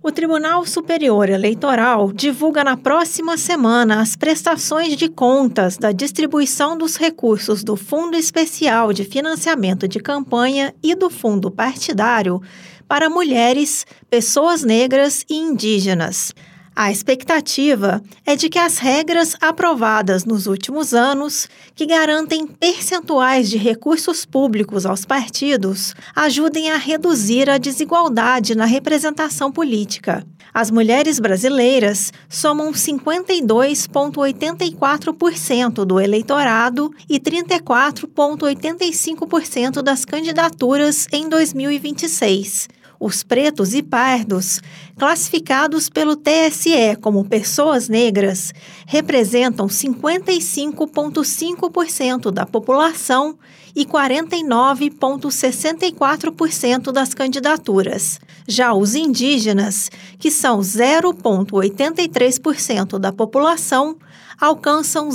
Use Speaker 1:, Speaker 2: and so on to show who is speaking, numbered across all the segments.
Speaker 1: O Tribunal Superior Eleitoral divulga na próxima semana as prestações de contas da distribuição dos recursos do Fundo Especial de Financiamento de Campanha e do Fundo Partidário para mulheres, pessoas negras e indígenas. A expectativa é de que as regras aprovadas nos últimos anos, que garantem percentuais de recursos públicos aos partidos, ajudem a reduzir a desigualdade na representação política. As mulheres brasileiras somam 52,84% do eleitorado e 34,85% das candidaturas em 2026. Os pretos e pardos, classificados pelo TSE como pessoas negras, representam 55,5% da população e 49,64% das candidaturas. Já os indígenas, que são 0,83% da população, alcançam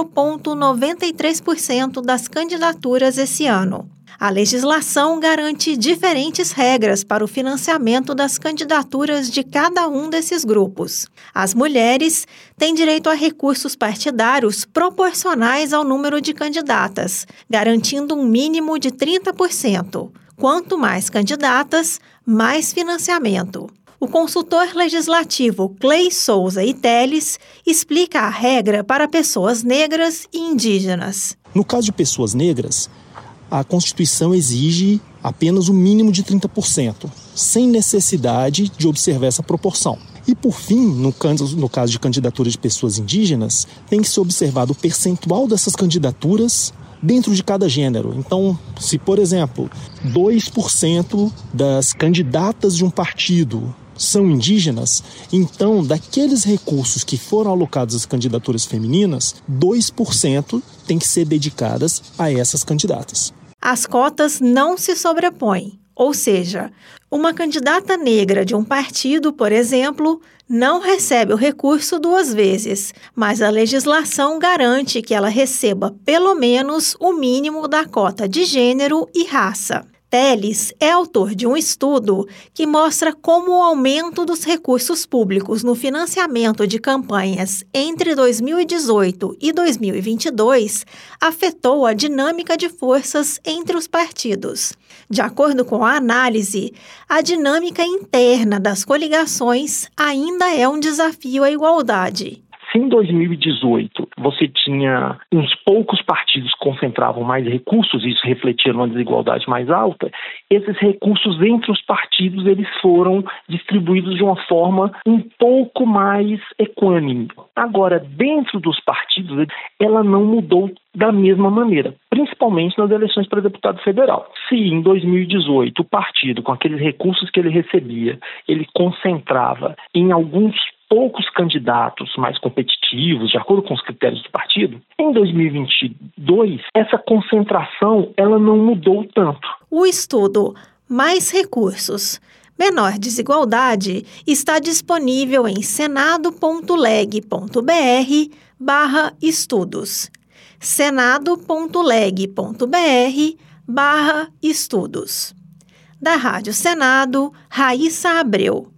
Speaker 1: 0,93% das candidaturas esse ano. A legislação garante diferentes regras para o financiamento das candidaturas de cada um desses grupos. As mulheres têm direito a recursos partidários proporcionais ao número de candidatas, garantindo um mínimo de 30%. Quanto mais candidatas, mais financiamento. O consultor legislativo Cley Souza e Teles explica a regra para pessoas negras e indígenas.
Speaker 2: No caso de pessoas negras, a Constituição exige apenas o mínimo de 30%, sem necessidade de observar essa proporção. E, por fim, no caso de candidaturas de pessoas indígenas, tem que ser observado o percentual dessas candidaturas dentro de cada gênero. Então, se, por exemplo, 2% das candidatas de um partido são indígenas, então, daqueles recursos que foram alocados às candidaturas femininas, 2% tem que ser dedicadas a essas candidatas.
Speaker 1: As cotas não se sobrepõem, ou seja, uma candidata negra de um partido, por exemplo, não recebe o recurso 2 vezes, mas a legislação garante que ela receba pelo menos o mínimo da cota de gênero e raça. Teles é autor de um estudo que mostra como o aumento dos recursos públicos no financiamento de campanhas entre 2018 e 2022 afetou a dinâmica de forças entre os partidos. De acordo com a análise, a dinâmica interna das coligações ainda é um desafio à igualdade.
Speaker 3: Se em 2018 você tinha uns poucos partidos que concentravam mais recursos, isso refletia numa desigualdade mais alta, esses recursos entre os partidos eles foram distribuídos de uma forma um pouco mais equânime. Agora, dentro dos partidos, ela não mudou da mesma maneira, principalmente nas eleições para deputado federal. Se em 2018 o partido, com aqueles recursos que ele recebia, ele concentrava em alguns poucos candidatos mais competitivos, de acordo com os critérios do partido, em 2022, essa concentração ela não mudou tanto.
Speaker 1: O estudo Mais Recursos, Menor Desigualdade está disponível em senado.leg.br/estudos. senado.leg.br/estudos. Da Rádio Senado, Raíssa Abreu.